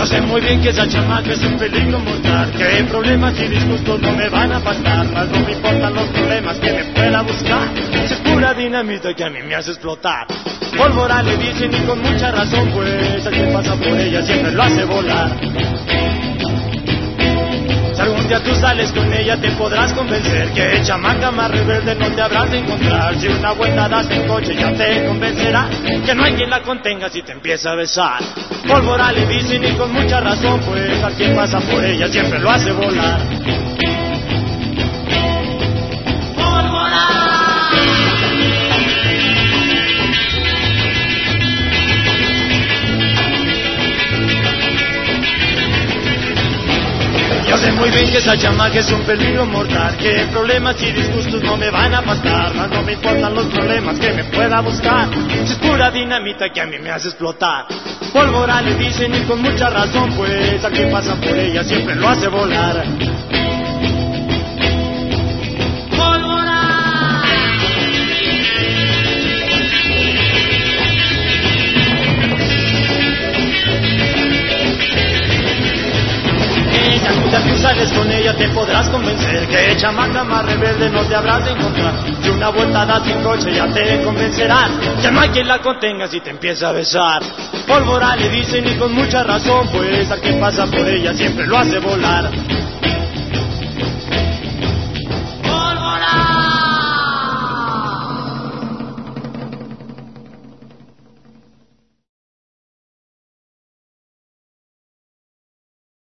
sé muy bien que esa chamaca es un peligro mortal, que problemas y disgustos no me van a faltar, mas no me importan los problemas que me pueda buscar. Es pura dinamita que a mí me hace explotar. Pólvora le dicen y con mucha razón, pues el que pasa por ella siempre lo hace volar. Si algún día tú sales con ella te podrás convencer que chamaca más rebelde no te habrás de encontrar. Si una vuelta das en coche ya te convencerá que no hay quien la contenga si te empieza a besar. Pólvora le dicen y con mucha razón, pues al quien pasa por ella siempre lo hace volar. Yo sé muy bien que esa chamaca es un peligro mortal, que problemas y disgustos no me van a faltar, mas no me importan los problemas que me pueda buscar. Es pura dinamita que a mí me hace explotar. Pólvora le dicen y con mucha razón, pues al que pasa por ella siempre lo hace volar. Si tú sales con ella te podrás convencer que chamaca más rebelde no te habrás de encontrar. Si una vuelta das en coche ya te convencerás que no hay quien la contenga si te empieza a besar. Pólvora le dicen y con mucha razón, pues al que pasa por ella siempre lo hace volar.